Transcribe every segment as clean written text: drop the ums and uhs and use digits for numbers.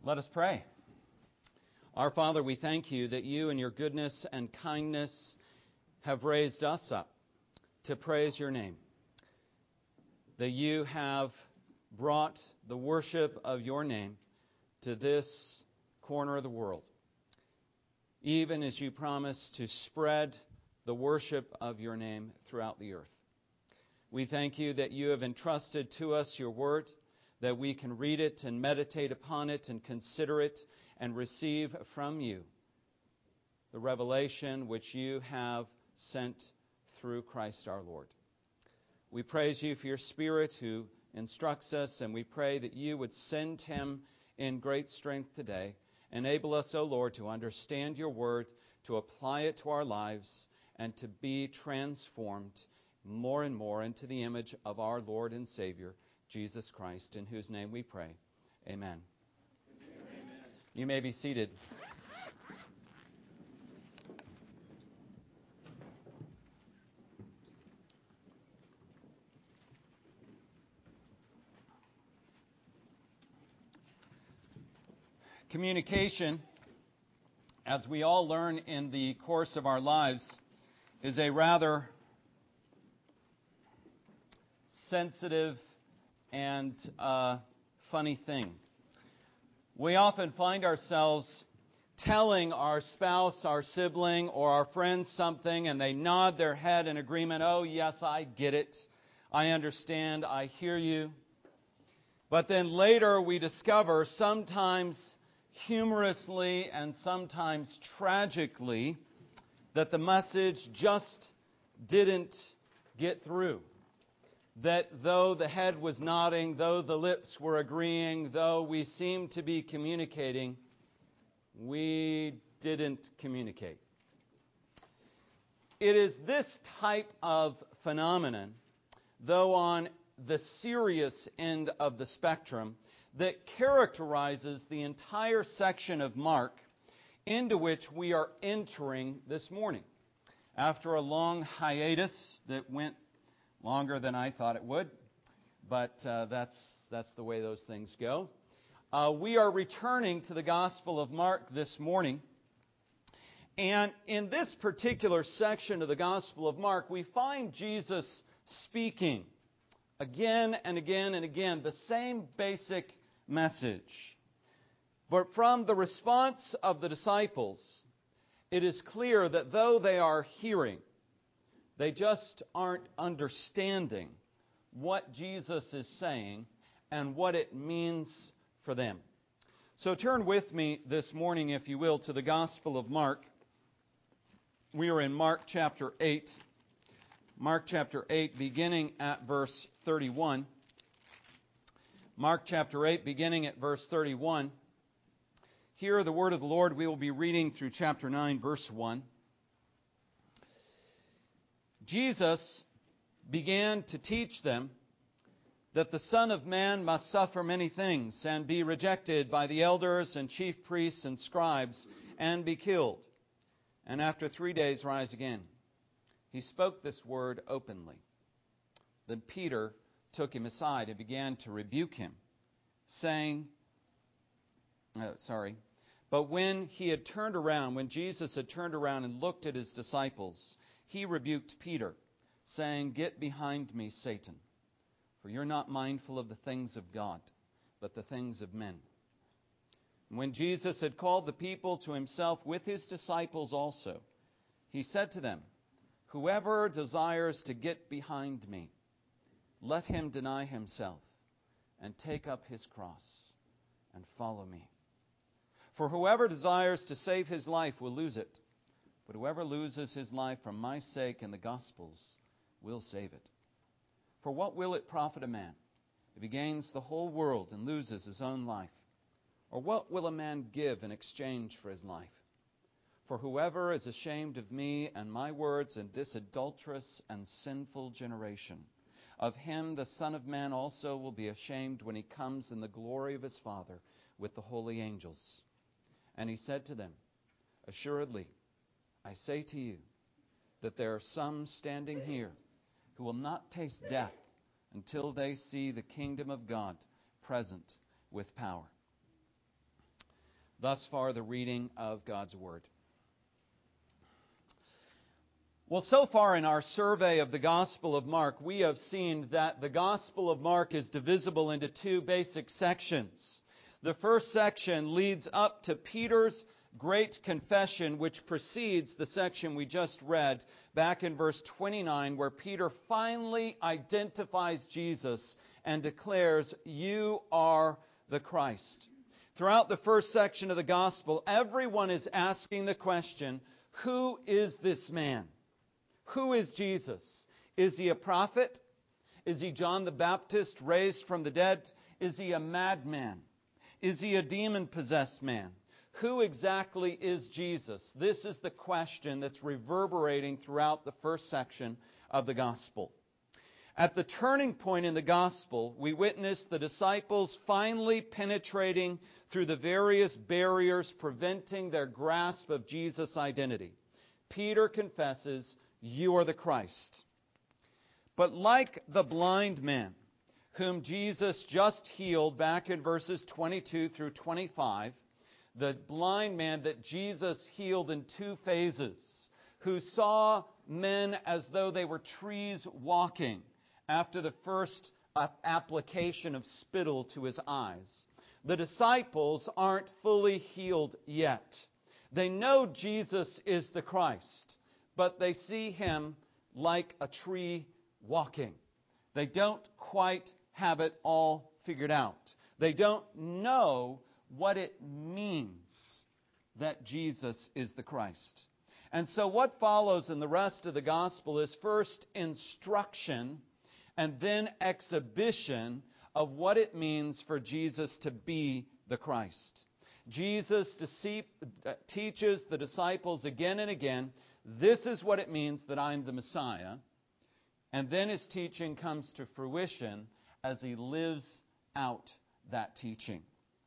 Let us pray. Our Father, we thank you that you in your goodness and kindness have raised us up to praise your name. That you have brought the worship of your name to this corner of the world. Even as you promise to spread the worship of your name throughout the earth. We thank you that you have entrusted to us your word, that we can read it and meditate upon it and consider it and receive from you the revelation which you have sent through Christ our Lord. We praise you for your Spirit who instructs us, and we pray that you would send him in great strength today. Enable us, O Lord, to understand your word, to apply it to our lives, and to be transformed more and more into the image of our Lord and Savior, Jesus Christ, in whose name we pray. Amen. Amen. You may be seated. Communication, as we all learn in the course of our lives, is a rather sensitive and funny thing. We often find ourselves telling our spouse, our sibling, or our friend something, and they nod their head in agreement. Oh, yes, I get it. I understand. I hear you. But then later we discover, sometimes humorously and sometimes tragically, that the message just didn't get through. That though the head was nodding, though the lips were agreeing, though we seemed to be communicating, we didn't communicate. It is this type of phenomenon, though on the serious end of the spectrum, that characterizes the entire section of Mark into which we are entering this morning. After a long hiatus that went longer than I thought it would, but that's the way those things go. We are returning to the Gospel of Mark this morning. And in this particular section of the Gospel of Mark, we find Jesus speaking again and again and again the same basic message. But from the response of the disciples, it is clear that though they are hearing, they just aren't understanding what Jesus is saying and what it means for them. So turn with me this morning, if you will, to the Gospel of Mark. We are in Mark chapter 8. Mark chapter 8, beginning at verse 31. Mark chapter 8, beginning at verse 31. Hear the word of the Lord. We will be reading through chapter 9, verse 1. Jesus began to teach them that the Son of Man must suffer many things and be rejected by the elders and chief priests and scribes and be killed, and after 3 days rise again. He spoke this word openly. Then Peter took him aside and began to rebuke him, saying, But when Jesus had turned around and looked at his disciples, he rebuked Peter, saying, Get behind me, Satan, for you're not mindful of the things of God, but the things of men. And when Jesus had called the people to himself with his disciples also, he said to them, Whoever desires to get behind me, let him deny himself and take up his cross and follow me. For whoever desires to save his life will lose it, but whoever loses his life for my sake and the gospel's will save it. For what will it profit a man if he gains the whole world and loses his own life? Or what will a man give in exchange for his life? For whoever is ashamed of me and my words in this adulterous and sinful generation, of him the Son of Man also will be ashamed when he comes in the glory of his Father with the holy angels. And he said to them, Assuredly, I say to you that there are some standing here who will not taste death until they see the kingdom of God present with power. Thus far, the reading of God's Word. Well, so far in our survey of the Gospel of Mark, we have seen that the Gospel of Mark is divisible into two basic sections. The first section leads up to Peter's great confession, which precedes the section we just read back in verse 29, where Peter finally identifies Jesus and declares, "You are the Christ." Throughout the first section of the Gospel, everyone is asking the question, who is this man? Who is Jesus? Is he a prophet? Is he John the Baptist raised from the dead? Is he a madman? Is he a demon-possessed man? Who exactly is Jesus? This is the question that's reverberating throughout the first section of the Gospel. At the turning point in the Gospel, we witness the disciples finally penetrating through the various barriers preventing their grasp of Jesus' identity. Peter confesses, "You are the Christ." But like the blind man, whom Jesus just healed back in verses 22 through 25, the blind man that Jesus healed in two phases, who saw men as though they were trees walking after the first application of spittle to his eyes, the disciples aren't fully healed yet. They know Jesus is the Christ, but they see him like a tree walking. They don't quite have it all figured out. They don't know what it means that Jesus is the Christ. And so what follows in the rest of the Gospel is first instruction and then exhibition of what it means for Jesus to be the Christ. Jesus teaches the disciples again and again, this is what it means that I'm the Messiah. And then his teaching comes to fruition as he lives out that teaching.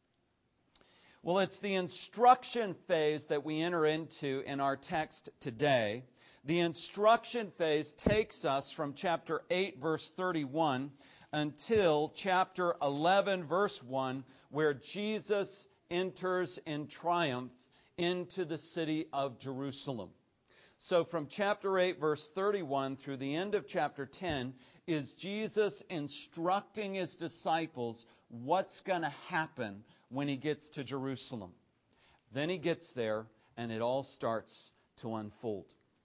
Well, it's the instruction phase that we enter into in our text today. The instruction phase takes us from chapter 8, verse 31, until chapter 11, verse 1, where Jesus enters in triumph into the city of Jerusalem. So from chapter 8, verse 31 through the end of chapter 10 is Jesus instructing his disciples what's going to happen when he gets to Jerusalem. Then he gets there and it all starts to unfold.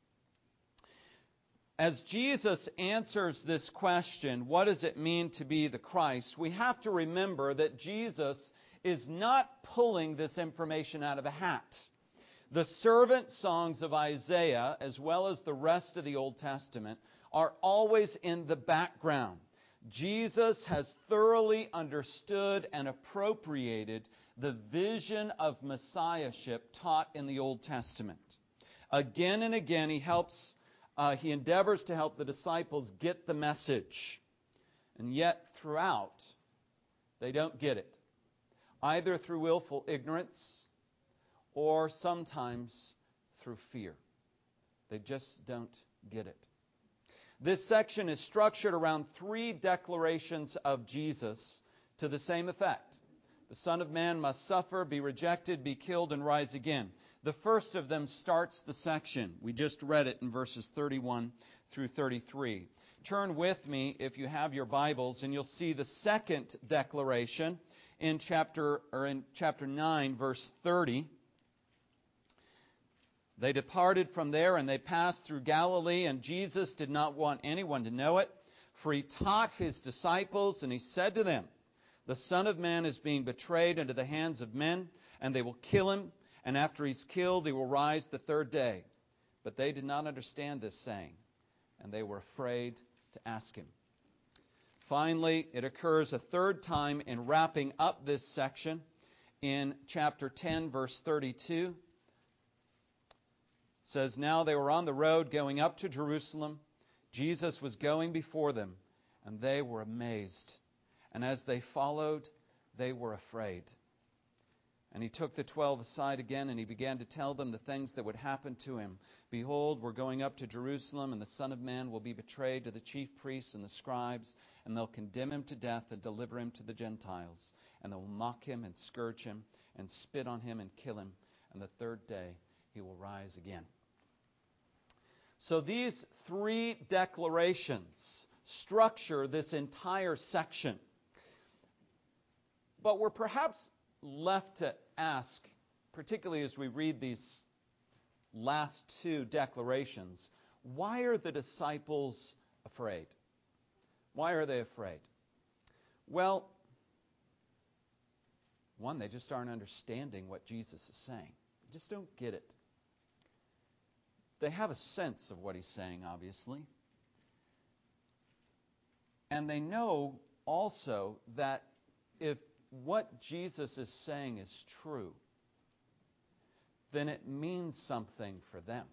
As Jesus answers this question, what does it mean to be the Christ? We have to remember that Jesus is not pulling this information out of a hat. The servant songs of Isaiah, as well as the rest of the Old Testament, are always in the background. Jesus has thoroughly understood and appropriated the vision of Messiahship taught in the Old Testament. Again and again, he endeavors to help the disciples get the message. And yet, throughout, they don't get it. Either through willful ignorance or sometimes through fear. They just don't get it. This section is structured around three declarations of Jesus to the same effect. The Son of Man must suffer, be rejected, be killed, and rise again. The first of them starts the section. We just read it in verses 31 through 33. Turn with me, if you have your Bibles, and you'll see the second declaration in chapter 9, verse 30. They departed from there and they passed through Galilee, and Jesus did not want anyone to know it, for he taught his disciples, and he said to them, "The Son of Man is being betrayed into the hands of men, and they will kill him, and after he's killed, he will rise the third day." But they did not understand this saying, and they were afraid to ask him. Finally, it occurs a third time in wrapping up this section in chapter 10, verse 32. It says, "Now they were on the road going up to Jerusalem. Jesus was going before them, and they were amazed. And as they followed, they were afraid." And he took the 12 aside again, and he began to tell them the things that would happen to him. Behold, we're going up to Jerusalem, and the Son of Man will be betrayed to the chief priests and the scribes, and they'll condemn him to death and deliver him to the Gentiles. And they'll mock him and scourge him and spit on him and kill him. And the third day he will rise again. So these three declarations structure this entire section. But we're perhaps left to ask, particularly as we read these last two declarations, why are the disciples afraid? Why are they afraid? Well, one, they just aren't understanding what Jesus is saying. They just don't get it. They have a sense of what he's saying, obviously. And they know also that if what Jesus is saying is true, then it means something for them.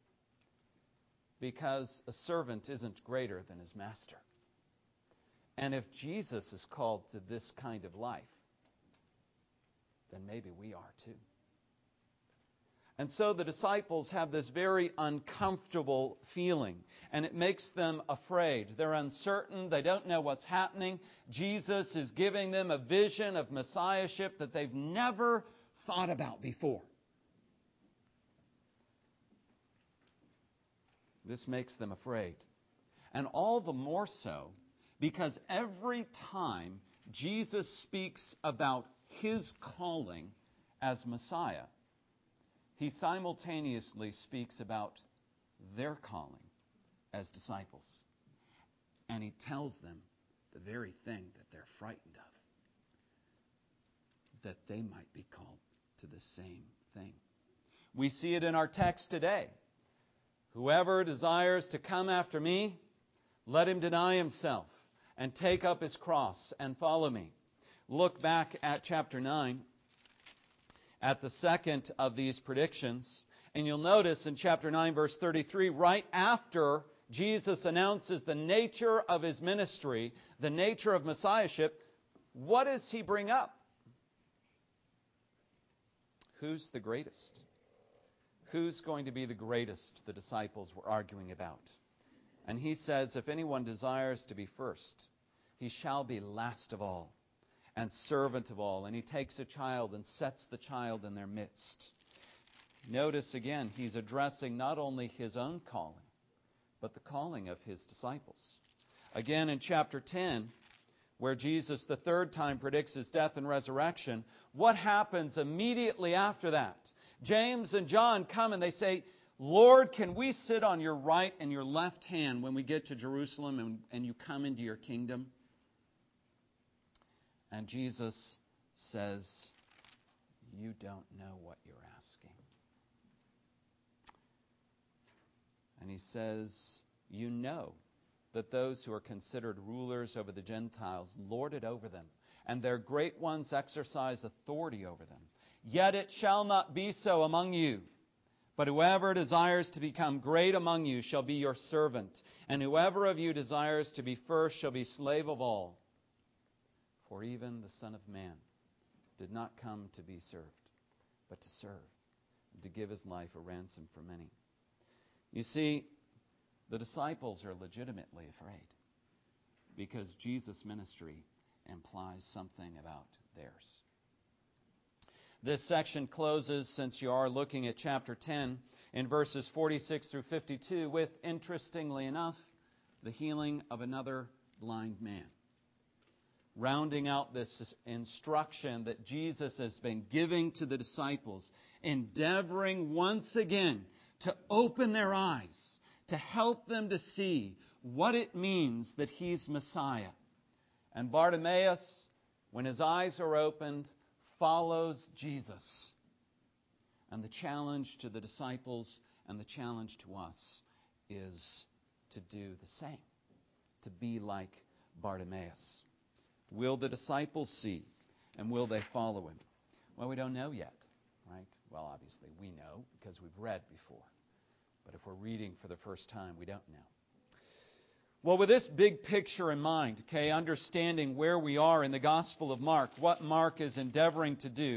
Because a servant isn't greater than his master. And if Jesus is called to this kind of life, then maybe we are too. And so the disciples have this very uncomfortable feeling, and it makes them afraid. They're uncertain. They don't know what's happening. Jesus is giving them a vision of messiahship that they've never thought about before. This makes them afraid. And all the more so because every time Jesus speaks about his calling as Messiah, he simultaneously speaks about their calling as disciples. And he tells them the very thing that they're frightened of, that they might be called to the same thing. We see it in our text today. Whoever desires to come after me, let him deny himself and take up his cross and follow me. Look back at chapter 9, at the second of these predictions, and you'll notice in chapter 9, verse 33, right after Jesus announces the nature of his ministry, the nature of messiahship, what does he bring up? Who's the greatest? Who's going to be the greatest, the disciples were arguing about. And he says, if anyone desires to be first, he shall be last of all and servant of all. And he takes a child and sets the child in their midst. Notice again, he's addressing not only his own calling, but the calling of his disciples. Again in chapter 10, where Jesus the third time predicts his death and resurrection, what happens immediately after that? James and John come and they say, Lord, can we sit on your right and your left hand when we get to Jerusalem and you come into your kingdom? And Jesus says, you don't know what you're asking. And he says, you know that those who are considered rulers over the Gentiles lord it over them, and their great ones exercise authority over them. Yet it shall not be so among you. But whoever desires to become great among you shall be your servant. And whoever of you desires to be first shall be slave of all. For even the Son of Man did not come to be served, but to serve, and to give his life a ransom for many. You see, the disciples are legitimately afraid because Jesus' ministry implies something about theirs. This section closes, since you are looking at chapter 10, in verses 46 through 52, with, interestingly enough, the healing of another blind man. Rounding out this instruction that Jesus has been giving to the disciples, endeavoring once again to open their eyes, to help them to see what it means that he's Messiah. And Bartimaeus, when his eyes are opened, follows Jesus. And the challenge to the disciples and the challenge to us is to do the same, to be like Bartimaeus. Will the disciples see, and will they follow him? Well, we don't know yet, right? Well, obviously we know because we've read before. But if we're reading for the first time, we don't know. Well, with this big picture in mind, okay, understanding where we are in the Gospel of Mark, what Mark is endeavoring to do,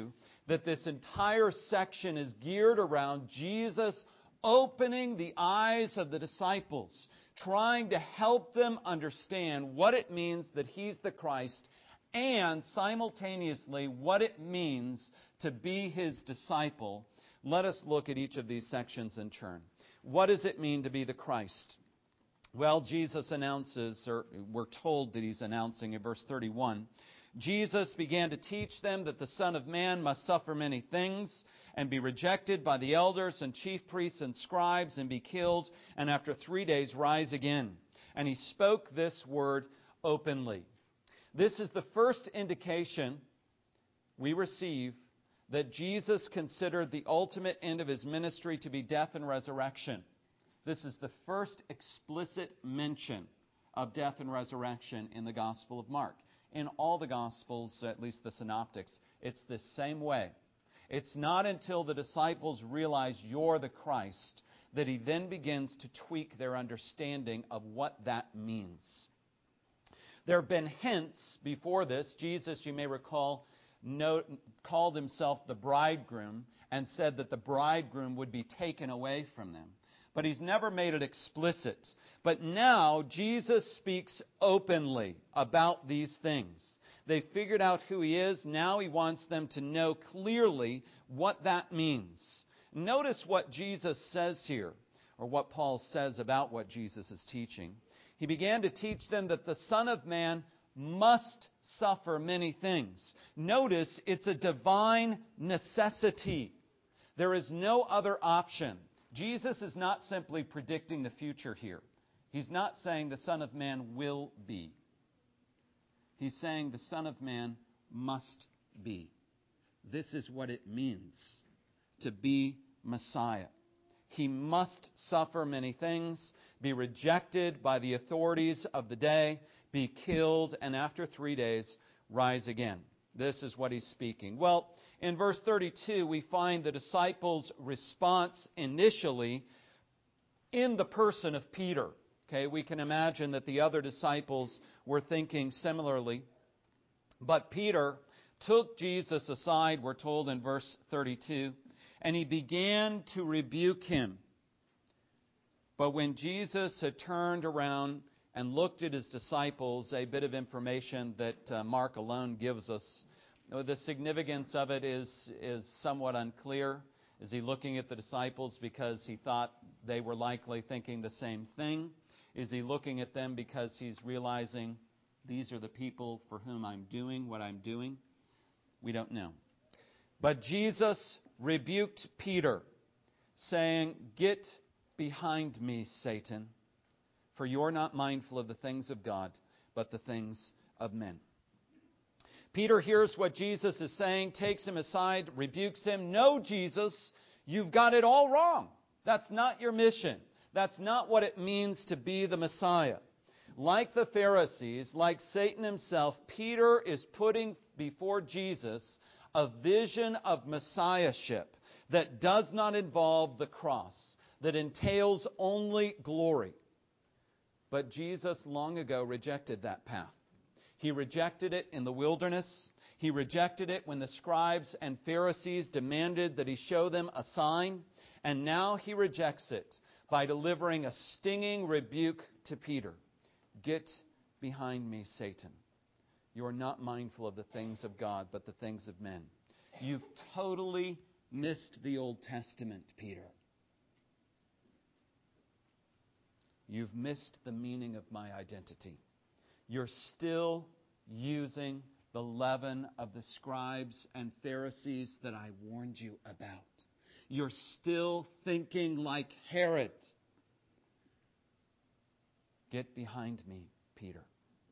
that this entire section is geared around Jesus opening the eyes of the disciples, trying to help them understand what it means that He's the Christ, and simultaneously what it means to be His disciple. Let us look at each of these sections in turn. What does it mean to be the Christ? Well, Jesus announces, or we're told that He's announcing in verse 31, Jesus began to teach them that the Son of Man must suffer many things and be rejected by the elders and chief priests and scribes and be killed, and after 3 days rise again. And He spoke this word openly. This is the first indication we receive that Jesus considered the ultimate end of His ministry to be death and resurrection. This is the first explicit mention of death and resurrection in the Gospel of Mark. In all the Gospels, at least the Synoptics, it's the same way. It's not until the disciples realize you're the Christ that He then begins to tweak their understanding of what that means. There have been hints before this. Jesus, you may recall, called Himself the bridegroom and said that the bridegroom would be taken away from them. But He's never made it explicit. But now Jesus speaks openly about these things. They figured out who He is. Now He wants them to know clearly what that means. Notice what Jesus says here, or what Paul says about what Jesus is teaching. He began to teach them that the Son of Man must suffer many things. Notice it's a divine necessity. There is no other option. Jesus is not simply predicting the future here. He's not saying the Son of Man will be. He's saying the Son of Man must be. This is what it means to be Messiah. He must suffer many things, be rejected by the authorities of the day, be killed, and after 3 days, rise again. This is what He's speaking. Well, in verse 32, we find the disciples' response initially in the person of Peter. Okay, we can imagine that the other disciples were thinking similarly. But Peter took Jesus aside, we're told in verse 32, and he began to rebuke him. But when Jesus had turned around and looked at His disciples, a bit of information that Mark alone gives us, the significance of it is somewhat unclear. Is He looking at the disciples because He thought they were likely thinking the same thing? Is He looking at them because He's realizing these are the people for whom I'm doing what I'm doing? We don't know. But Jesus rebuked Peter, saying, "Get behind me, Satan, for you're not mindful of the things of God, but the things of men." Peter hears what Jesus is saying, takes him aside, rebukes him. "No, Jesus, you've got it all wrong. That's not your mission. That's not what it means to be the Messiah." Like the Pharisees, like Satan himself, Peter is putting before Jesus a vision of Messiahship that does not involve the cross, that entails only glory. But Jesus long ago rejected that path. He rejected it in the wilderness. He rejected it when the scribes and Pharisees demanded that He show them a sign. And now He rejects it by delivering a stinging rebuke to Peter. "Get behind me, Satan. You are not mindful of the things of God, but the things of men." You've totally missed the Old Testament, Peter. You've missed the meaning of my identity. You're still using the leaven of the scribes and Pharisees that I warned you about. You're still thinking like Herod. Get behind me, Peter.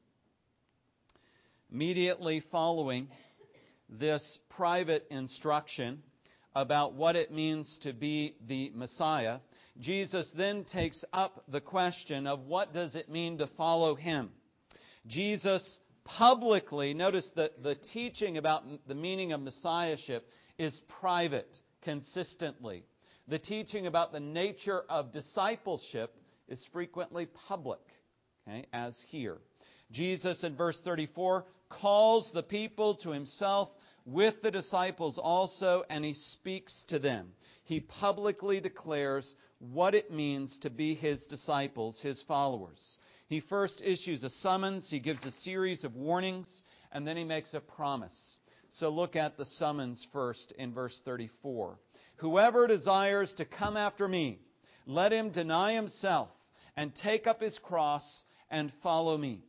Immediately following this private instruction about what it means to be the Messiah, Jesus then takes up the question of what does it mean to follow Him. Jesus publicly, notice that the teaching about the meaning of Messiahship is private consistently. The teaching about the nature of discipleship is frequently public, okay, as here. Jesus in verse 34 calls the people to Himself with the disciples also, and he speaks to them. He publicly declares what it means to be his disciples, his followers. He first issues a summons, he gives a series of warnings, and then he makes a promise. So look at the summons first in verse 34. Whoever desires to come after me, let him deny himself and take up his cross and follow me.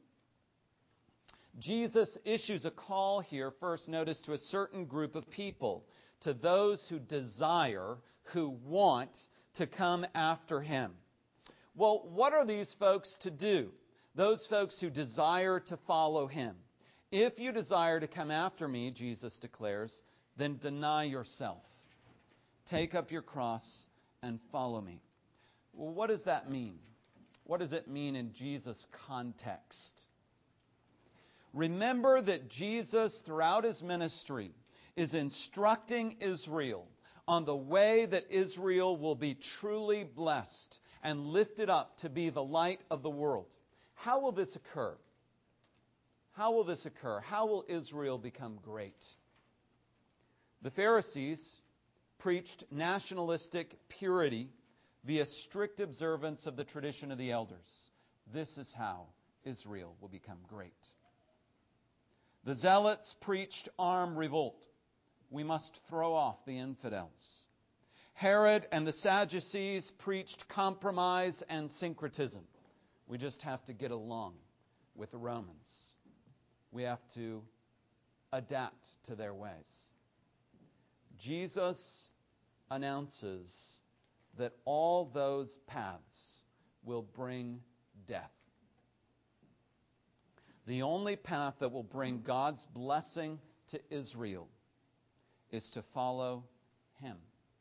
Jesus issues a call here, first notice, to a certain group of people, to those who desire, who want to come after him. Well, what are these folks to do? Those folks who desire to follow him. If you desire to come after me, Jesus declares, then deny yourself. Take up your cross and follow me. Well, what does that mean? What does it mean in Jesus' context? Remember that Jesus, throughout his ministry, is instructing Israel on the way that Israel will be truly blessed and lifted up to be the light of the world. How will this occur? How will this occur? How will Israel become great? The Pharisees preached nationalistic purity via strict observance of the tradition of the elders. This is how Israel will become great. The Zealots preached armed revolt. We must throw off the infidels. Herod and the Sadducees preached compromise and syncretism. We just have to get along with the Romans. We have to adapt to their ways. Jesus announces that all those paths will bring death. The only path that will bring God's blessing to Israel is to follow him.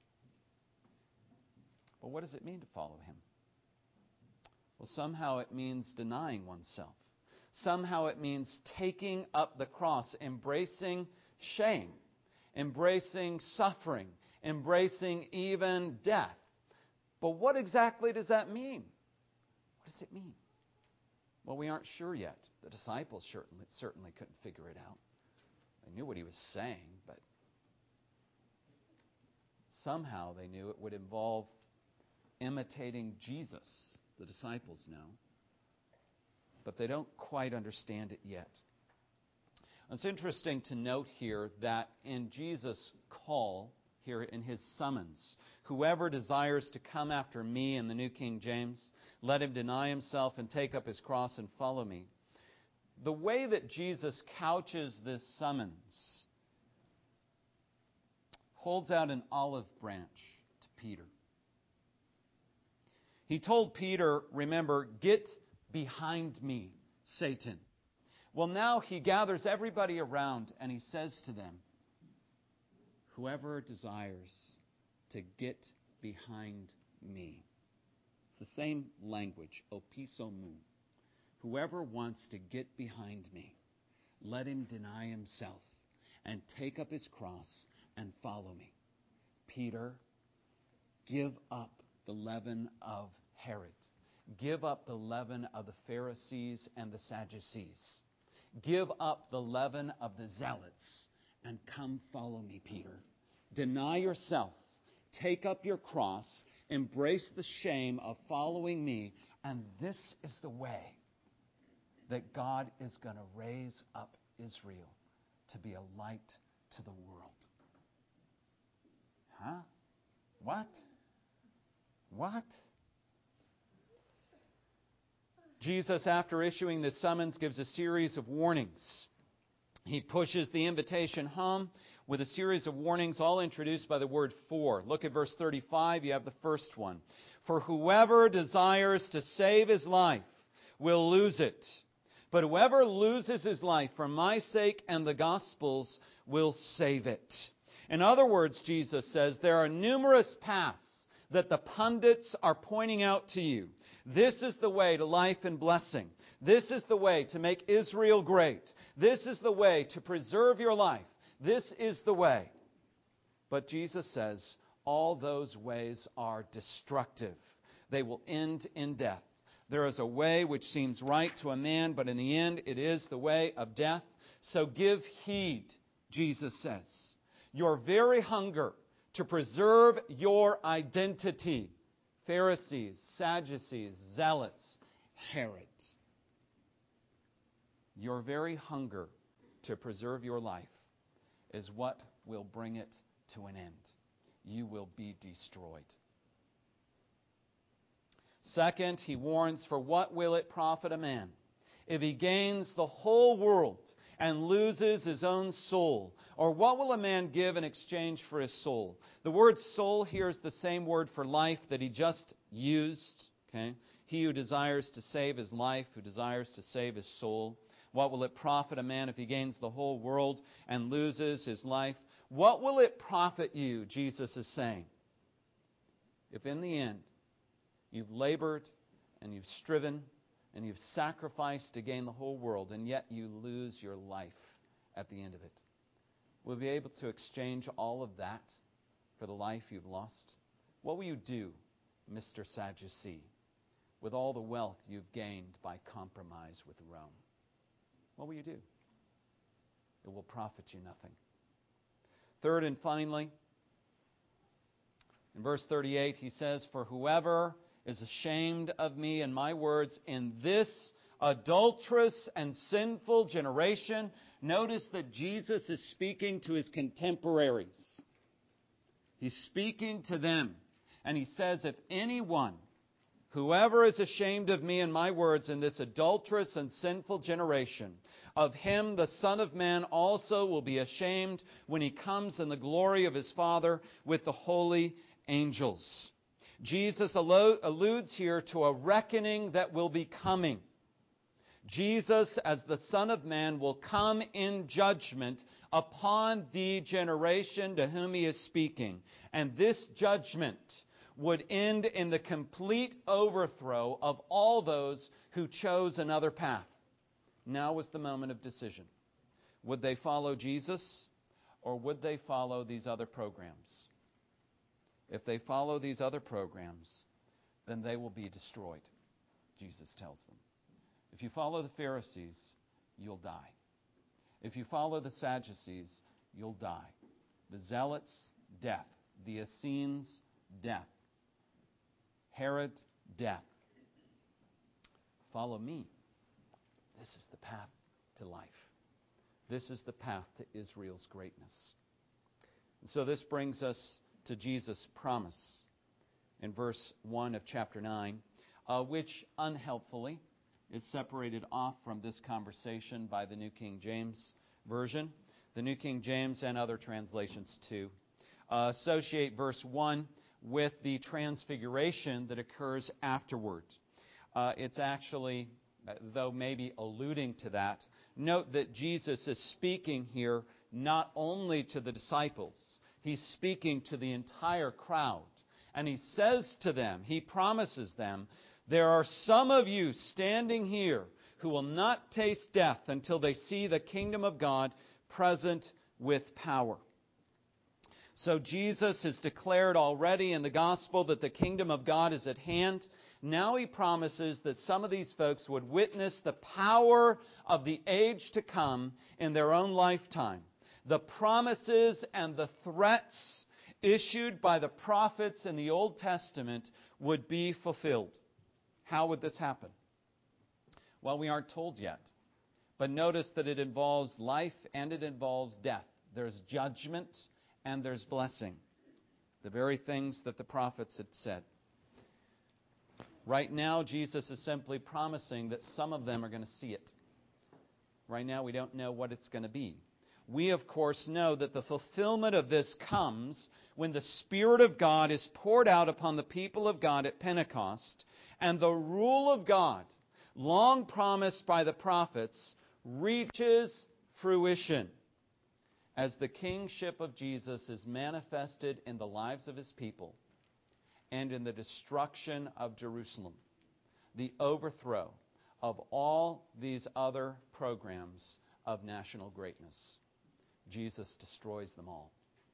But what does it mean to follow him? Well, somehow it means denying oneself. Somehow it means taking up the cross, embracing shame, embracing suffering, embracing even death. But what exactly does that mean? What does it mean? Well, we aren't sure yet. The disciples certainly couldn't figure it out. They knew what he was saying, but somehow they knew it would involve imitating Jesus. The disciples know. But they don't quite understand it yet. It's interesting to note here that in Jesus' call, here in his summons, whoever desires to come after me, in the New King James, let him deny himself and take up his cross and follow me. The way that Jesus couches this summons holds out an olive branch to Peter. He told Peter, remember, get behind me, Satan. Well, now he gathers everybody around and he says to them, whoever desires to get behind me. It's the same language, opisomu. Whoever wants to get behind me, let him deny himself and take up his cross and follow me. Peter, give up the leaven of Herod. Give up the leaven of the Pharisees and the Sadducees. Give up the leaven of the Zealots and come follow me, Peter. Deny yourself. Take up your cross. Embrace the shame of following me. And this is the way that God is going to raise up Israel to be a light to the world. Huh? What? What? Jesus, after issuing this summons, gives a series of warnings. He pushes the invitation home with a series of warnings, all introduced by the word for. Look at verse 35. You have the first one. For whoever desires to save his life will lose it. But whoever loses his life for my sake and the gospel's will save it. In other words, Jesus says, there are numerous paths that the pundits are pointing out to you. This is the way to life and blessing. This is the way to make Israel great. This is the way to preserve your life. This is the way. But Jesus says, all those ways are destructive. They will end in death. There is a way which seems right to a man, but in the end it is the way of death. So give heed Jesus says. Your very hunger to preserve your identity. Pharisees, Sadducees, Zealots, Herod. Your very hunger to preserve your life is what will bring it to an end. You will be destroyed. Second, he warns, for what will it profit a man if he gains the whole world and loses his own soul? Or what will a man give in exchange for his soul? The word soul here is the same word for life that he just used. Okay? He who desires to save his life, who desires to save his soul. What will it profit a man if he gains the whole world and loses his life? What will it profit you, Jesus is saying, if in the end you've labored and you've striven and you've sacrificed to gain the whole world, and yet you lose your life at the end of it? Will you be able to exchange all of that for the life you've lost? What will you do, Mr. Sadducee, with all the wealth you've gained by compromise with Rome? What will you do? It will profit you nothing. Third and finally, in verse 38, he says, for whoever is ashamed of me and my words in this adulterous and sinful generation. Notice that Jesus is speaking to his contemporaries. He's speaking to them. And he says, if anyone, whoever is ashamed of me and my words in this adulterous and sinful generation, of him the Son of Man also will be ashamed when he comes in the glory of his Father with the holy angels. Jesus alludes here to a reckoning that will be coming. Jesus, as the Son of Man, will come in judgment upon the generation to whom he is speaking. And this judgment would end in the complete overthrow of all those who chose another path. Now was the moment of decision. Would they follow Jesus, or would they follow these other programs? If they follow these other programs, then they will be destroyed, Jesus tells them. If you follow the Pharisees, you'll die. If you follow the Sadducees, you'll die. The Zealots, death. The Essenes, death. Herod, death. Follow me. This is the path to life. This is the path to Israel's greatness. And so this brings us to Jesus' promise in verse 1 of chapter 9, which unhelpfully is separated off from this conversation by the New King James Version. The New King James and other translations too associate verse 1 with the transfiguration that occurs afterward. It's actually, though maybe alluding to that, note that Jesus is speaking here not only to the disciples, he's speaking to the entire crowd. And he says to them, he promises them, there are some of you standing here who will not taste death until they see the kingdom of God present with power. So Jesus has declared already in the gospel that the kingdom of God is at hand. Now he promises that some of these folks would witness the power of the age to come in their own lifetime. The promises and the threats issued by the prophets in the Old Testament would be fulfilled. How would this happen? Well, we aren't told yet. But notice that it involves life and it involves death. There's judgment and there's blessing. The very things that the prophets had said. Right now, Jesus is simply promising that some of them are going to see it. Right now, we don't know what it's going to be. We, of course, know that the fulfillment of this comes when the Spirit of God is poured out upon the people of God at Pentecost, and the rule of God, long promised by the prophets, reaches fruition as the kingship of Jesus is manifested in the lives of his people and in the destruction of Jerusalem, the overthrow of all these other programs of national greatness. Jesus destroys them all.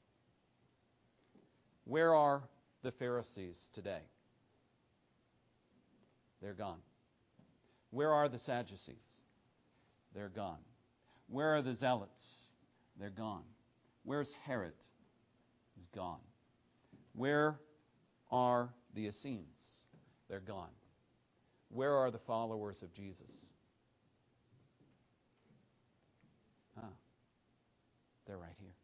Where are the Pharisees today? They're gone. Where are the Sadducees? They're gone. Where are the Zealots? They're gone. Where's Herod? He's gone. Where are the Essenes? They're gone. Where are the followers of Jesus? They're right here.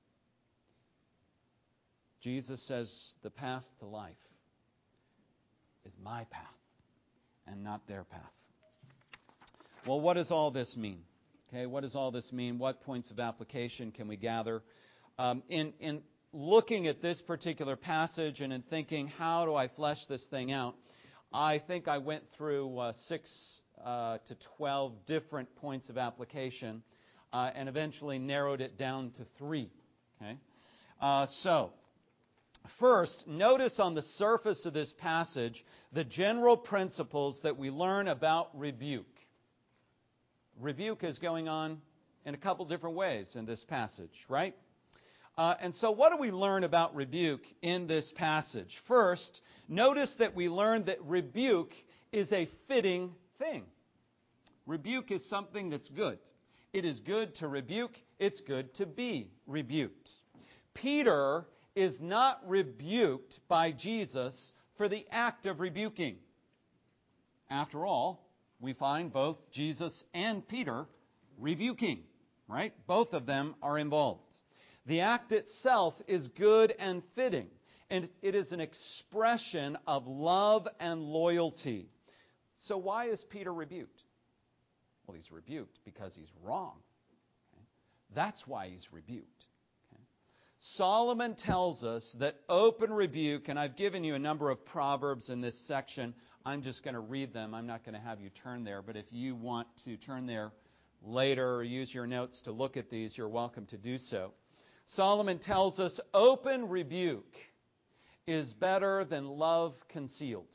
Jesus says the path to life is my path and not their path. Well, what does all this mean? Okay, what does all this mean? What points of application can we gather? In looking at this particular passage and in thinking, how do I flesh this thing out? I think I went through 6 to 12 different points of application and eventually narrowed it down to 3. Okay, so first, notice on the surface of this passage the general principles that we learn about rebuke. Rebuke is going on in a couple different ways in this passage, right? And so what do we learn about rebuke in this passage? First, notice that we learn that rebuke is a fitting thing. Rebuke is something that's good. It is good to rebuke. It's good to be rebuked. Peter is not rebuked by Jesus for the act of rebuking. After all, we find both Jesus and Peter rebuking, right? Both of them are involved. The act itself is good and fitting, and it is an expression of love and loyalty. So why is Peter rebuked? Well, he's rebuked because he's wrong. Okay? That's why he's rebuked. Okay? Solomon tells us that open rebuke, and I've given you a number of proverbs in this section. I'm just going to read them. I'm not going to have you turn there, but if you want to turn there later or use your notes to look at these, you're welcome to do so. Solomon tells us open rebuke is better than love concealed.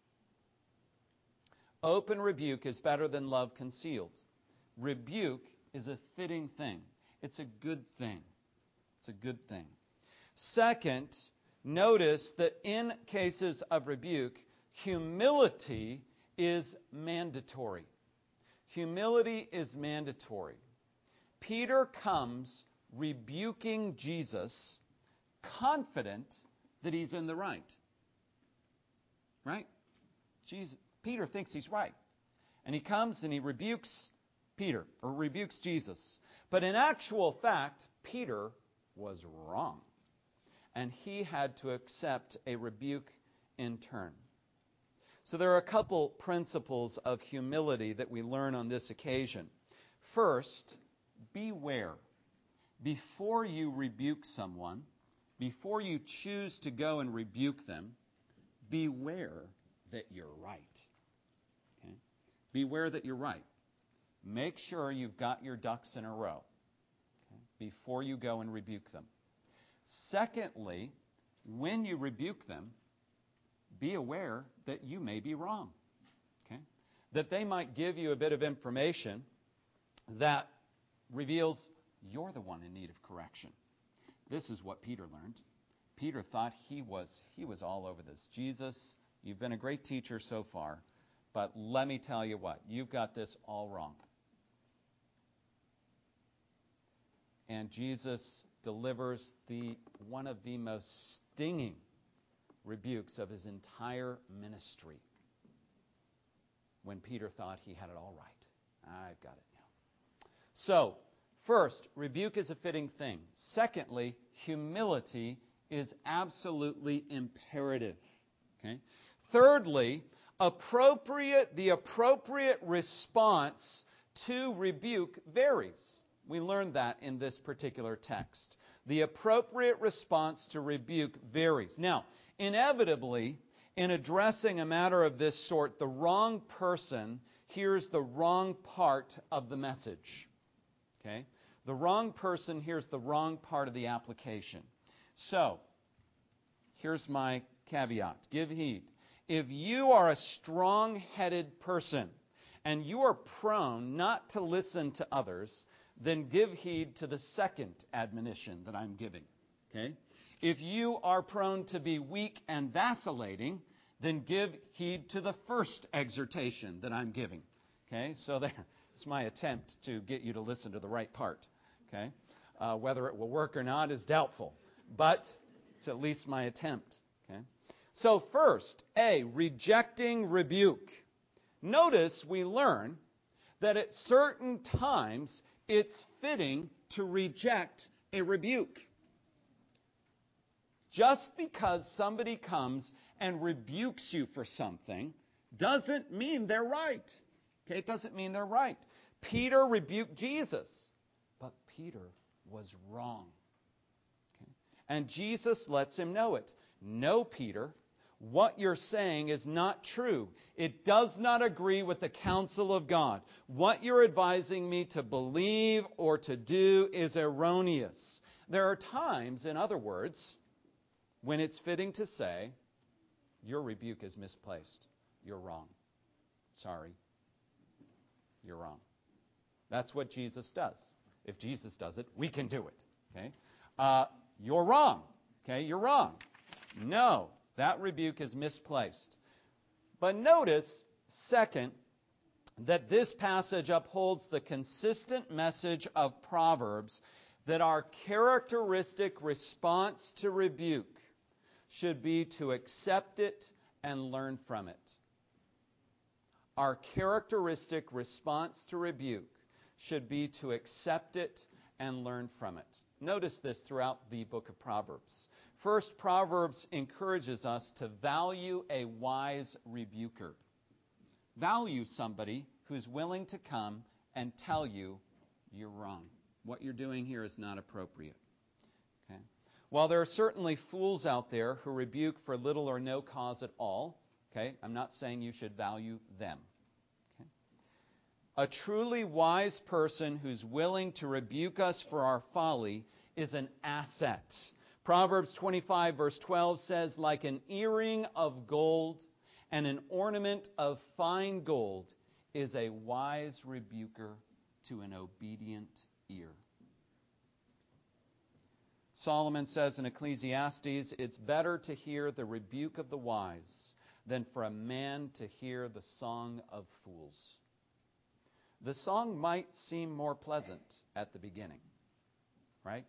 Open rebuke is better than love concealed. Rebuke is a fitting thing. It's a good thing. It's a good thing. Second, notice that in cases of rebuke, humility is mandatory. Humility is mandatory. Peter comes rebuking Jesus, confident that he's in the right. Right? Peter thinks he's right. And he comes and he rebukes Peter, or rebukes Jesus. But in actual fact, Peter was wrong. And he had to accept a rebuke in turn. So there are a couple principles of humility that we learn on this occasion. First, beware. Before you rebuke someone, before you choose to go and rebuke them, beware that you're right. Okay? Beware that you're right. Make sure you've got your ducks in a row, okay, before you go and rebuke them. Secondly, when you rebuke them, be aware that you may be wrong. Okay? That they might give you a bit of information that reveals you're the one in need of correction. This is what Peter learned. Peter thought he was all over this. Jesus, you've been a great teacher so far, but let me tell you what, you've got this all wrong. And Jesus delivers one of the most stinging rebukes of his entire ministry when Peter thought he had it all right. I've got it now. So, first, rebuke is a fitting thing. Secondly, humility is absolutely imperative. Okay? Thirdly, the appropriate response to rebuke varies. We learned that in this particular text. The appropriate response to rebuke varies. Now, inevitably, in addressing a matter of this sort, the wrong person hears the wrong part of the message. Okay? The wrong person hears the wrong part of the application. So, here's my caveat. Give heed. If you are a strong-headed person and you are prone not to listen to others, then give heed to the second admonition that I'm giving. Okay? If you are prone to be weak and vacillating, then give heed to the first exhortation that I'm giving. Okay? So there. It's my attempt to get you to listen to the right part. Okay? Whether it will work or not is doubtful, but it's at least my attempt. Okay? So first, A, rejecting rebuke. Notice we learn that at certain times it's fitting to reject a rebuke. Just because somebody comes and rebukes you for something doesn't mean they're right. Okay, it doesn't mean they're right. Peter rebuked Jesus, but Peter was wrong. Okay? And Jesus lets him know it. No, Peter, what you're saying is not true. It does not agree with the counsel of God. What you're advising me to believe or to do is erroneous. There are times, in other words, when it's fitting to say, your rebuke is misplaced. You're wrong. Sorry. You're wrong. That's what Jesus does. If Jesus does it, we can do it. Okay? You're wrong. Okay? You're wrong. No, that rebuke is misplaced. But notice, second, that this passage upholds the consistent message of Proverbs that our characteristic response to rebuke should be to accept it and learn from it. Our characteristic response to rebuke should be to accept it and learn from it. Notice this throughout the book of Proverbs. First, Proverbs encourages us to value a wise rebuker. Value somebody who's willing to come and tell you you're wrong. What you're doing here is not appropriate. Okay? While there are certainly fools out there who rebuke for little or no cause at all, okay, I'm not saying you should value them. Okay? A truly wise person who's willing to rebuke us for our folly is an asset. Proverbs 25 verse 12 says, like an earring of gold and an ornament of fine gold is a wise rebuker to an obedient ear. Solomon says in Ecclesiastes, it's better to hear the rebuke of the wise than for a man to hear the song of fools. The song might seem more pleasant at the beginning, right?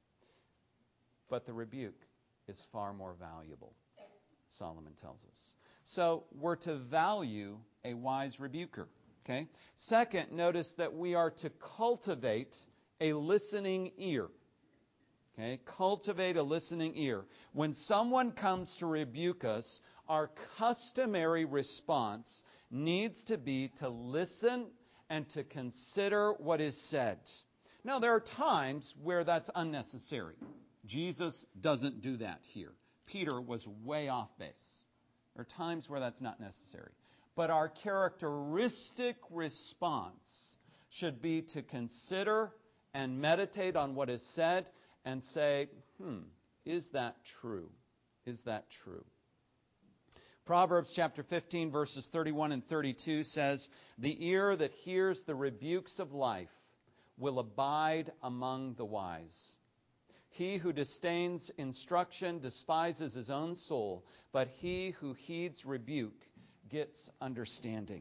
But the rebuke is far more valuable, Solomon tells us. So we're to value a wise rebuker. Okay? Second, notice that we are to cultivate a listening ear. Okay? Cultivate a listening ear. When someone comes to rebuke us, our customary response needs to be to listen and to consider what is said. Now, there are times where that's unnecessary. Jesus doesn't do that here. Peter was way off base. There are times where that's not necessary. But our characteristic response should be to consider and meditate on what is said and say, is that true? Is that true? Proverbs chapter 15, verses 31 and 32 says, the ear that hears the rebukes of life will abide among the wise. He who disdains instruction despises his own soul, but he who heeds rebuke gets understanding.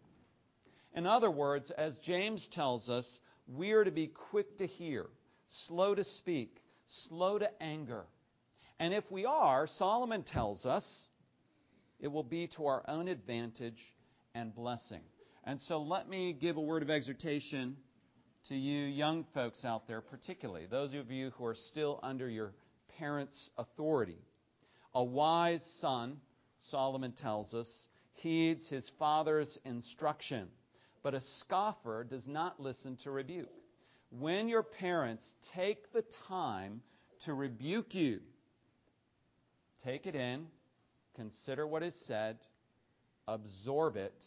In other words, as James tells us, we are to be quick to hear, slow to speak, slow to anger. And if we are, Solomon tells us, it will be to our own advantage and blessing. And so let me give a word of exhortation to you young folks out there, particularly those of you who are still under your parents' authority. A wise son, Solomon tells us, heeds his father's instruction, but a scoffer does not listen to rebuke. When your parents take the time to rebuke you, take it in, consider what is said, absorb it,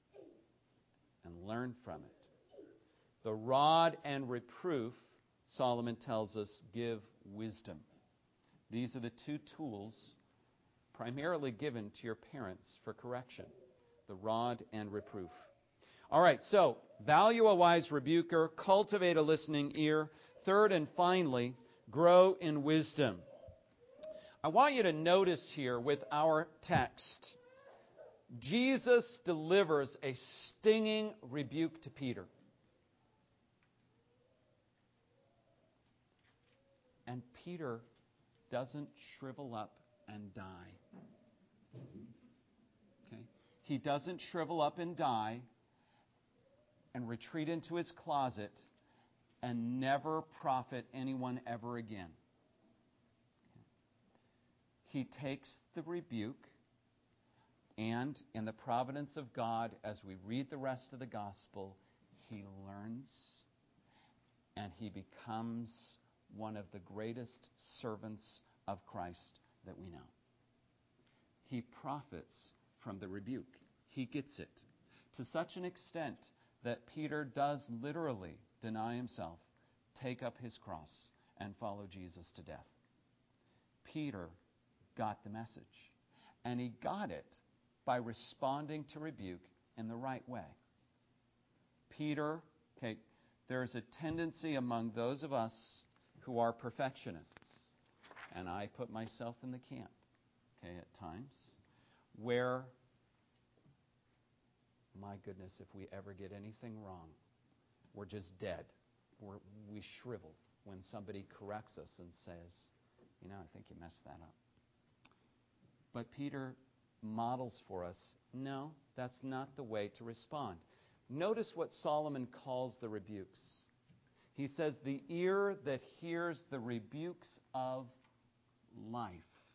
and learn from it. The rod and reproof, Solomon tells us, give wisdom. These are the two tools primarily given to your parents for correction, the rod and reproof. All right, so value a wise rebuker, cultivate a listening ear. Third and finally, grow in wisdom. I want you to notice here with our text, Jesus delivers a stinging rebuke to Peter. And Peter doesn't shrivel up and die. Okay? He doesn't shrivel up and die and retreat into his closet and never profit anyone ever again. He takes the rebuke, and in the providence of God, as we read the rest of the gospel, he learns and he becomes one of the greatest servants of Christ that we know. He profits from the rebuke. He gets it to such an extent that Peter does literally deny himself, take up his cross, and follow Jesus to death. Peter got the message, and he got it by responding to rebuke in the right way. Peter, there's a tendency among those of us who are perfectionists, and I put myself in the camp, at times, where, my goodness, if we ever get anything wrong, we're just dead. We shrivel when somebody corrects us and says, I think you messed that up. But Peter models for us, no, that's not the way to respond. Notice what Solomon calls the rebukes. He says, the ear that hears the rebukes of life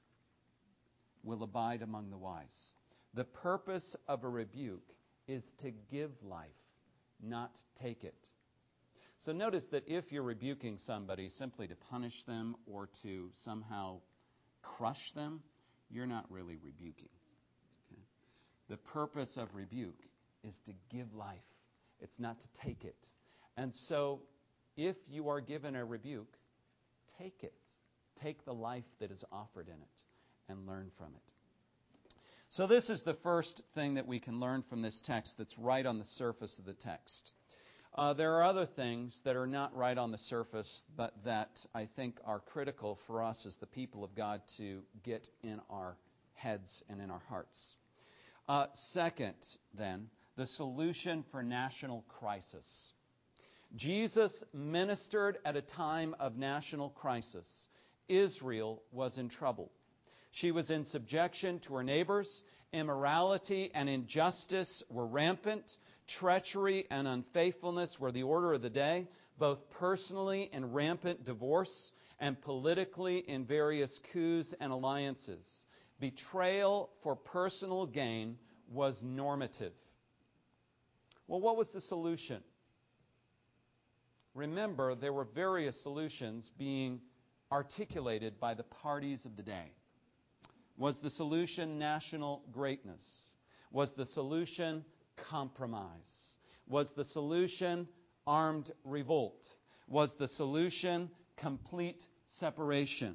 will abide among the wise. The purpose of a rebuke is to give life, not take it. So notice that if you're rebuking somebody simply to punish them or to somehow crush them, you're not really rebuking. Okay? The purpose of rebuke is to give life. It's not to take it. And so if you are given a rebuke, take it. Take the life that is offered in it and learn from it. So this is the first thing that we can learn from this text that's right on the surface of the text. There are other things that are not right on the surface, but that I think are critical for us as the people of God to get in our heads and in our hearts. Second, then, the solution for national crisis. Jesus ministered at a time of national crisis. Israel was in trouble. She was in subjection to her neighbors. Immorality and injustice were rampant. Treachery and unfaithfulness were the order of the day, both personally in rampant divorce and politically in various coups and alliances. Betrayal for personal gain was normative. Well, what was the solution? Remember, there were various solutions being articulated by the parties of the day. Was the solution national greatness? Was the solution compromise? Was the solution armed revolt? Was the solution complete separation?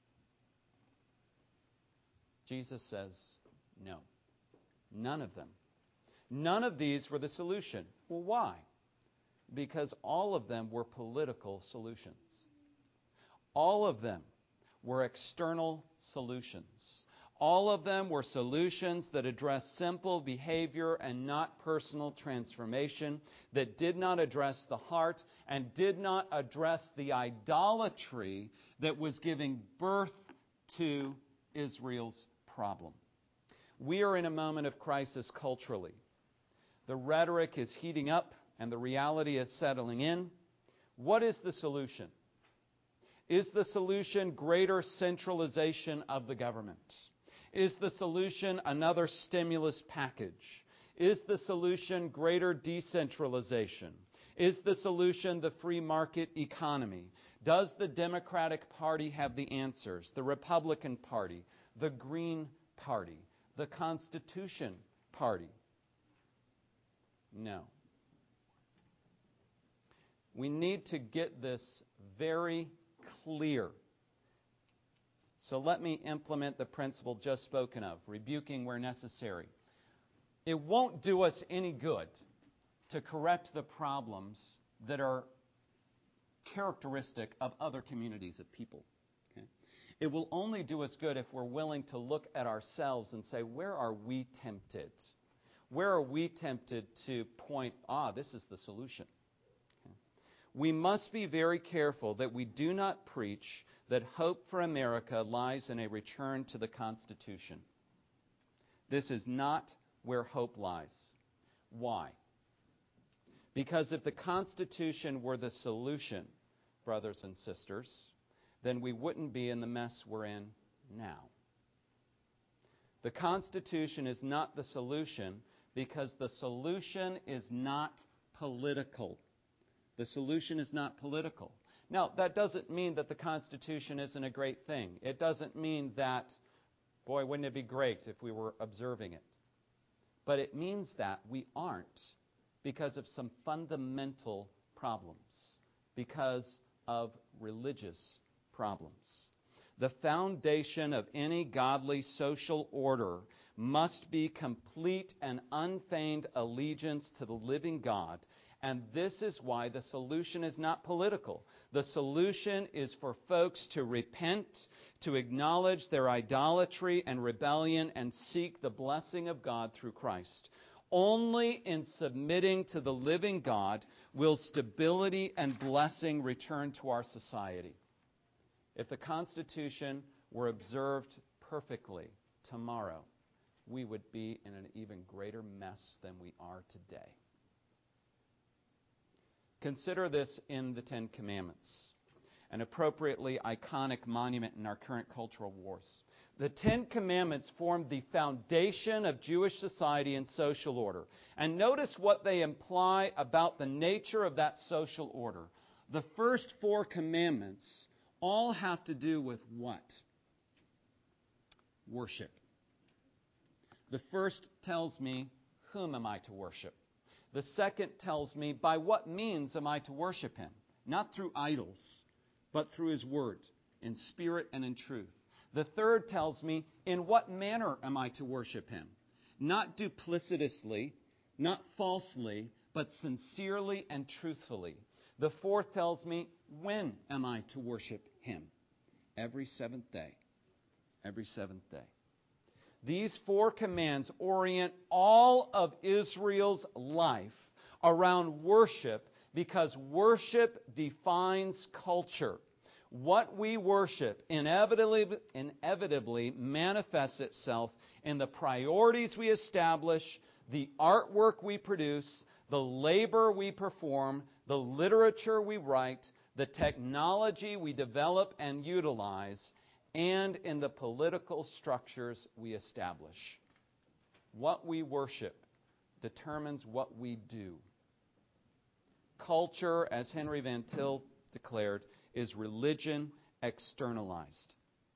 Jesus says, no. None of them. None of these were the solution. Well, why? Because all of them were political solutions. All of them were external solutions. All of them were solutions that addressed simple behavior and not personal transformation, that did not address the heart and did not address the idolatry that was giving birth to Israel's problem. We are in a moment of crisis culturally. The rhetoric is heating up and the reality is settling in. What is the solution? Is the solution greater centralization of the government? Is the solution another stimulus package? Is the solution greater decentralization? Is the solution the free market economy? Does the Democratic Party have the answers? The Republican Party? The Green Party? The Constitution Party? No. We need to get this very clear. So let me implement the principle just spoken of, rebuking where necessary. It won't do us any good to correct the problems that are characteristic of other communities of people. Okay? It will only do us good if we're willing to look at ourselves and say, where are we tempted? Where are we tempted to point, this is the solution? Okay? we must be very careful that we do not preach that hope for America lies in a return to the Constitution. This is not where hope lies. Why? Because if the Constitution were the solution, brothers and sisters, then we wouldn't be in the mess we're in now. The Constitution is not the solution because the solution is not political. The solution is not political. Now, that doesn't mean that the Constitution isn't a great thing. It doesn't mean that, boy, wouldn't it be great if we were observing it. But it means that we aren't because of some fundamental problems, because of religious problems. The foundation of any godly social order must be complete and unfeigned allegiance to the living God. And this is why the solution is not political. The solution is for folks to repent, to acknowledge their idolatry and rebellion, and seek the blessing of God through Christ. Only in submitting to the living God will stability and blessing return to our society. If the Constitution were observed perfectly tomorrow, we would be in an even greater mess than we are today. Consider this in the Ten Commandments, an appropriately iconic monument in our current cultural wars. The Ten Commandments form the foundation of Jewish society and social order. And notice what they imply about the nature of that social order. The first 4 commandments all have to do with what? Worship. The first tells me, whom am I to worship? The second tells me, by what means am I to worship Him? Not through idols, but through His Word, in spirit and in truth. The third tells me, in what manner am I to worship Him? Not duplicitously, not falsely, but sincerely and truthfully. The fourth tells me, when am I to worship Him? Every seventh day. Every seventh day. These 4 commands orient all of Israel's life around worship because worship defines culture. What we worship inevitably manifests itself in the priorities we establish, the artwork we produce, the labor we perform, the literature we write, the technology we develop and utilize, and in the political structures we establish. What we worship determines what we do. Culture, as Henry Van Til declared, is religion externalized.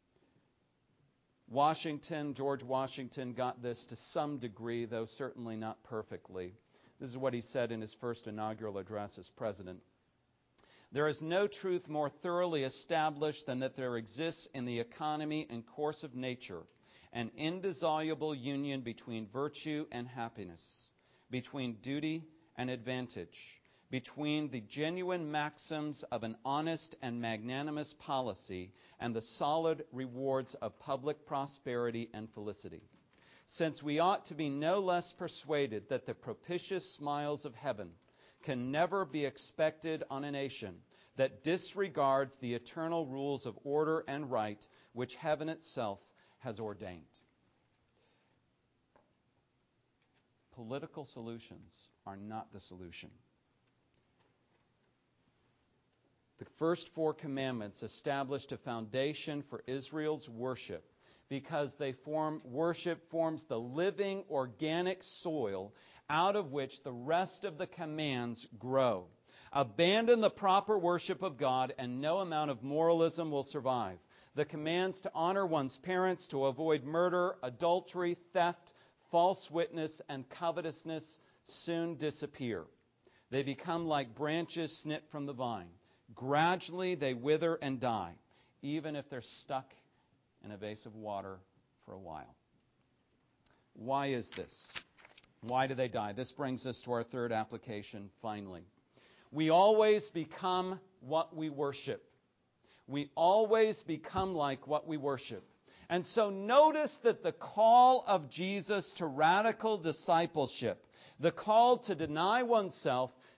George Washington got this to some degree, though certainly not perfectly. This is what he said in his first inaugural address as president. There is no truth more thoroughly established than that there exists in the economy and course of nature an indissoluble union between virtue and happiness, between duty and advantage, between the genuine maxims of an honest and magnanimous policy and the solid rewards of public prosperity and felicity. Since we ought to be no less persuaded that the propitious smiles of heaven can never be expected on a nation that disregards the eternal rules of order and right which heaven itself has ordained. Political solutions are not the solution. The first 4 commandments established a foundation for Israel's worship because worship forms the living organic soil out of which the rest of the commands grow. Abandon the proper worship of God and no amount of moralism will survive. The commands to honor one's parents, to avoid murder, adultery, theft, false witness, and covetousness soon disappear. They become like branches snipped from the vine. Gradually they wither and die, even if they're stuck in a vase of water for a while. Why is this? Why do they die? This brings us to our third application, finally. We always become what we worship. We always become like what we worship. And so notice that the call of Jesus to radical discipleship, the call to deny oneself,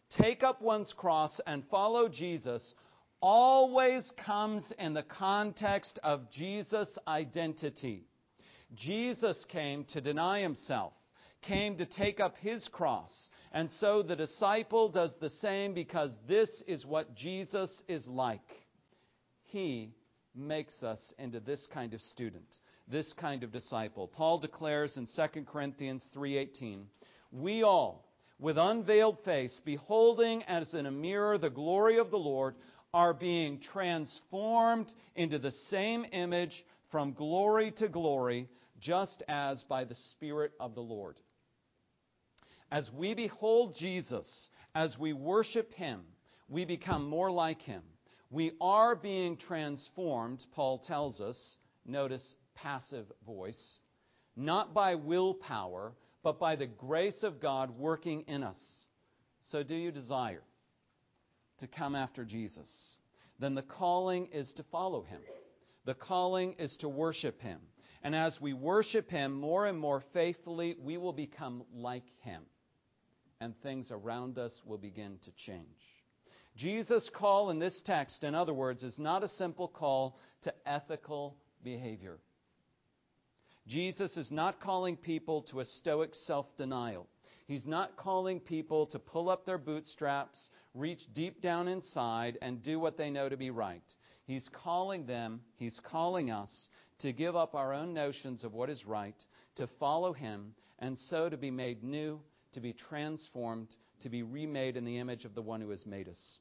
take up one's cross and follow Jesus always comes in the context of Jesus' identity. Jesus came to deny himself, came to take up his cross. And so the disciple does the same because this is what Jesus is like. He makes us into this kind of student, this kind of disciple. Paul declares in 2 Corinthians 3:18, "We all, with unveiled face, beholding as in a mirror the glory of the Lord, are being transformed into the same image from glory to glory, just as by the Spirit of the Lord." As we behold Jesus, as we worship him, we become more like him. We are being transformed, Paul tells us, notice passive voice, not by willpower, but by the grace of God working in us. So do you desire to come after Jesus? Then the calling is to follow him. The calling is to worship him. And as we worship him more and more faithfully, we will become like him. And things around us will begin to change. Jesus' call in this text, in other words, is not a simple call to ethical behavior. Jesus is not calling people to a stoic self-denial. He's not calling people to pull up their bootstraps, reach deep down inside, and do what they know to be right. He's calling us to give up our own notions of what is right, to follow him, and so to be made new, to be transformed, to be remade in the image of the one who has made us.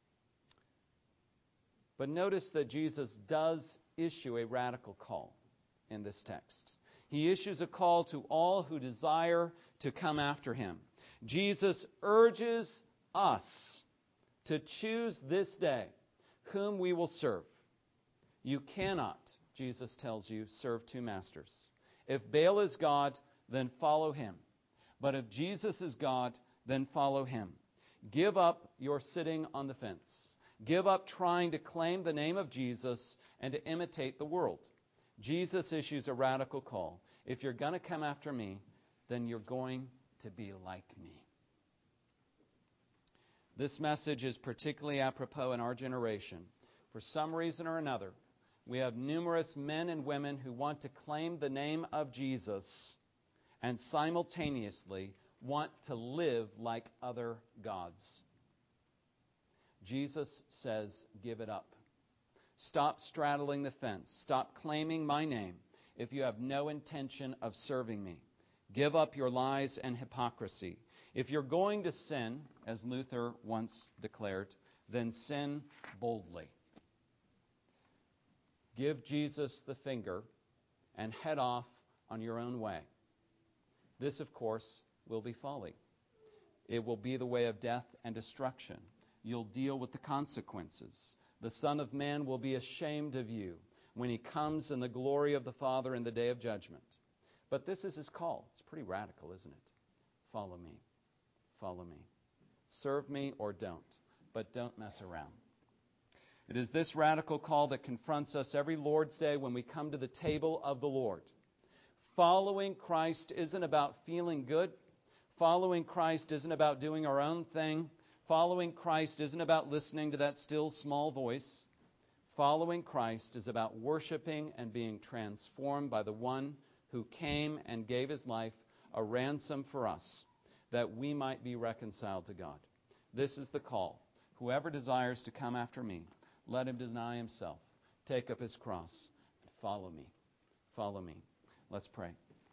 But notice that Jesus does issue a radical call in this text. He issues a call to all who desire to come after him. Jesus urges us to choose this day whom we will serve. You cannot, Jesus tells you, serve two masters. If Baal is God, then follow him. But if Jesus is God, then follow him. Give up your sitting on the fence. Give up trying to claim the name of Jesus and to imitate the world. Jesus issues a radical call. If you're going to come after me, then you're going to be like me. This message is particularly apropos in our generation. For some reason or another, we have numerous men and women who want to claim the name of Jesus and simultaneously want to live like other gods. Jesus says, give it up. Stop straddling the fence. Stop claiming my name if you have no intention of serving me. Give up your lies and hypocrisy. If you're going to sin, as Luther once declared, then sin boldly. Give Jesus the finger and head off on your own way. This, of course, will be folly. It will be the way of death and destruction. You'll deal with the consequences. The Son of Man will be ashamed of you when he comes in the glory of the Father in the day of judgment. But this is his call. It's pretty radical, isn't it? Follow me. Follow me. Serve me or don't, but don't mess around. It is this radical call that confronts us every Lord's Day when we come to the table of the Lord. Following Christ isn't about feeling good. Following Christ isn't about doing our own thing. Following Christ isn't about listening to that still small voice. Following Christ is about worshiping and being transformed by the one who came and gave his life a ransom for us, that we might be reconciled to God. This is the call. Whoever desires to come after me, let him deny himself, take up his cross, and follow me. Follow me. Let's pray.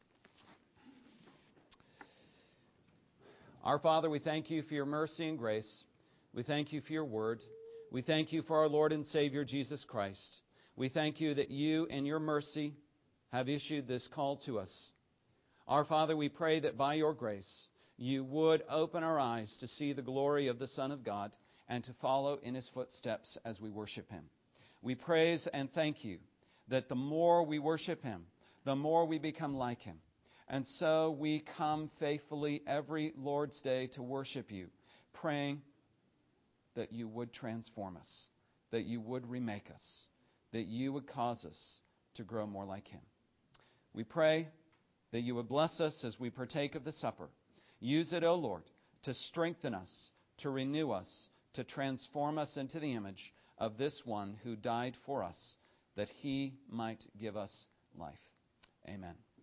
Our Father, we thank you for your mercy and grace. We thank you for your word. We thank you for our Lord and Savior, Jesus Christ. We thank you that you, in your mercy, have issued this call to us. Our Father, we pray that by your grace, you would open our eyes to see the glory of the Son of God and to follow in his footsteps as we worship him. We praise and thank you that the more we worship him, the more we become like him. And so we come faithfully every Lord's Day to worship you, praying that you would transform us, that you would remake us, that you would cause us to grow more like him. We pray that you would bless us as we partake of the supper. Use it, O Lord, to strengthen us, to renew us, to transform us into the image of this one who died for us, that he might give us life. Amen.